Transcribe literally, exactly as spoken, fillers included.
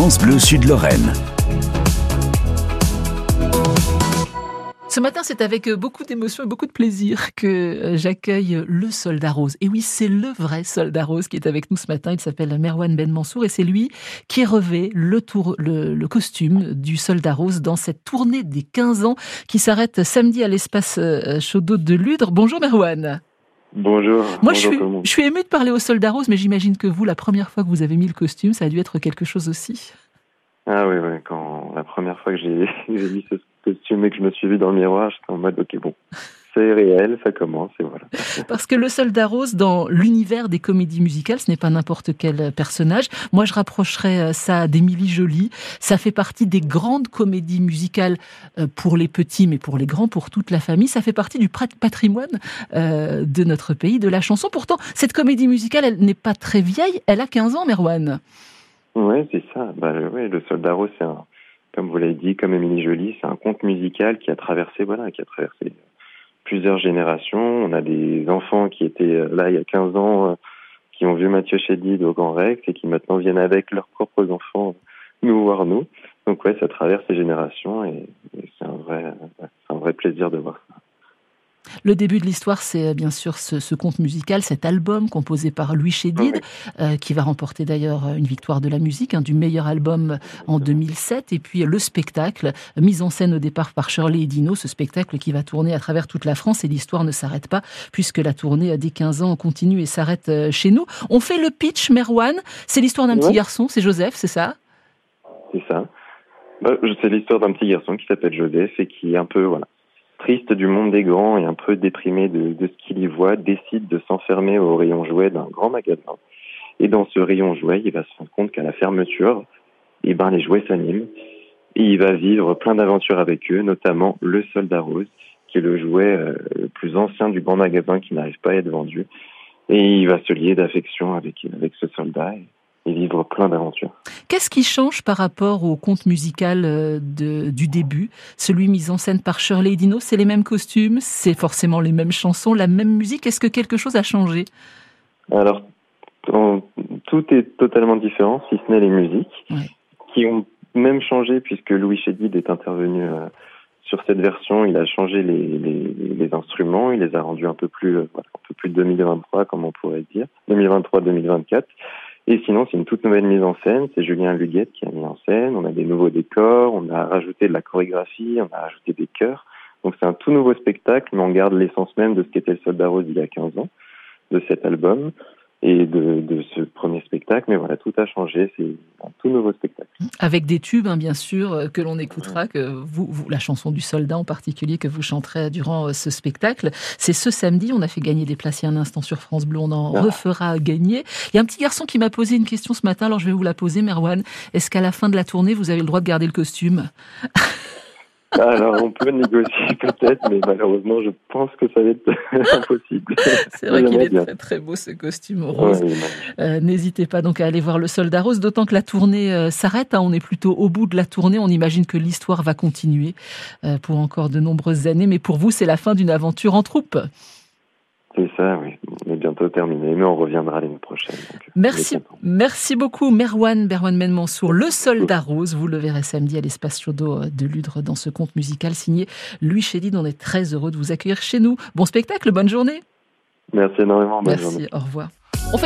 France Bleu Sud-Lorraine. Ce matin, c'est avec beaucoup d'émotion et beaucoup de plaisir que j'accueille le Soldat Rose. Et oui, c'est le vrai Soldat Rose qui est avec nous ce matin. Il s'appelle Merwan Ben Mansour et c'est lui qui revêt le, tour, le, le costume du Soldat Rose dans cette tournée des quinze ans qui s'arrête samedi à l'espace Chaudot de Ludre. Bonjour Merwan. Bonjour. Moi, bonjour je, suis, tout le monde. je suis ému de parler au Soldat Rose, mais j'imagine que vous, la première fois que vous avez mis le costume, ça a dû être quelque chose aussi. Ah oui, oui, quand la première fois que j'ai, j'ai mis ce costume et que je me suis vu dans le miroir, j'étais en mode, ok, bon, c'est réel, ça commence, et voilà. Parce que le Soldat Rose, dans l'univers des comédies musicales, ce n'est pas n'importe quel personnage. Moi, je rapprocherais ça d'Émilie Joly. Ça fait partie des grandes comédies musicales pour les petits, mais pour les grands, pour toute la famille. Ça fait partie du patrimoine de notre pays, de la chanson. Pourtant, cette comédie musicale, elle n'est pas très vieille. Elle a quinze ans, Merwan. Ouais, c'est ça. Bah, ouais, le Soldat Rose, c'est un, comme vous l'avez dit, comme Émilie Joly, c'est un conte musical qui a traversé, voilà, qui a traversé plusieurs générations. On a des enfants qui étaient là il y a quinze ans, qui ont vu Mathieu Chédid au Grand Rex et qui maintenant viennent avec leurs propres enfants nous voir nous. Donc ouais, ça traverse les générations et, et c'est un vrai, c'est un vrai plaisir de voir ça. Le début de l'histoire, c'est bien sûr ce, ce conte musical, cet album composé par Louis Chédid, oui. euh, qui va remporter d'ailleurs une victoire de la musique, hein, du meilleur album en deux mille sept. Et puis le spectacle, mis en scène au départ par Shirley et Dino, ce spectacle qui va tourner à travers toute la France. Et l'histoire ne s'arrête pas, puisque la tournée des quinze ans continue et s'arrête chez nous. On fait le pitch, Merwan. C'est l'histoire d'un ouais. petit garçon, c'est Joseph, c'est ça ? C'est ça. Bah, c'est l'histoire d'un petit garçon qui s'appelle Joseph et qui est un peu... voilà. triste du monde des grands et un peu déprimé de, de ce qu'il y voit, décide de s'enfermer au rayon jouet d'un grand magasin. Et dans ce rayon jouet, il va se rendre compte qu'à la fermeture, eh ben, les jouets s'animent. Et il va vivre plein d'aventures avec eux, notamment le Soldat Rose, qui est le jouet euh, le plus ancien du grand magasin qui n'arrive pas à être vendu. Et il va se lier d'affection avec, avec ce soldat et, et vivre plein d'aventures. Qu'est-ce qui change par rapport au conte musical de, du début, celui mis en scène par Shirley et Dino? C'est les mêmes costumes, c'est forcément les mêmes chansons, la même musique. Est-ce que quelque chose a changé? Alors, on, tout est totalement différent, si ce n'est les musiques, ouais. qui ont même changé puisque Louis Chédid est intervenu euh, sur cette version. Il a changé les, les, les instruments, il les a rendus un peu plus, euh, voilà, un peu plus deux mille vingt-trois, comme on pourrait dire, deux mille vingt-trois deux mille vingt-quatre. Et sinon, c'est une toute nouvelle mise en scène. C'est Julien Luguette qui a mis en scène. On a des nouveaux décors, on a rajouté de la chorégraphie, on a rajouté des chœurs. Donc c'est un tout nouveau spectacle, mais on garde l'essence même de ce qu'était le Soldat Rose il y a quinze ans, de cet album et de, de ce premier spectacle. Mais voilà, tout a changé. C'est un tout nouveau spectacle. Avec des tubes, hein, bien sûr, que l'on écoutera, que vous, vous, la chanson du Soldat en particulier, que vous chanterez durant ce spectacle. C'est ce samedi, on a fait gagner des places il y a un instant sur France Bleu, on en ah. refera gagner. Il y a un petit garçon qui m'a posé une question ce matin, alors je vais vous la poser, Merwan. Est-ce qu'à la fin de la tournée, vous avez le droit de garder le costume ? Alors, on peut négocier peut-être, mais malheureusement, je pense que ça va être impossible. C'est vrai qu'il est très très beau ce costume rose. Ouais, euh, n'hésitez pas donc à aller voir le Soldat Rose, d'autant que la tournée euh, s'arrête. Hein, on est plutôt au bout de la tournée. On imagine que l'histoire va continuer euh, pour encore de nombreuses années. Mais pour vous, c'est la fin d'une aventure en troupe. C'est ça, oui. On est bientôt terminé, mais on reviendra l'année prochaine. Donc, merci, merci beaucoup, Merwan, Merwan Ben Mansour, le Soldat Rose. Vous le verrez samedi à l'espace Chaudot de Ludre dans ce conte musical signé Louis Chédid. On est très heureux de vous accueillir chez nous. Bon spectacle, bonne journée. Merci énormément, bonne merci, journée. Au revoir.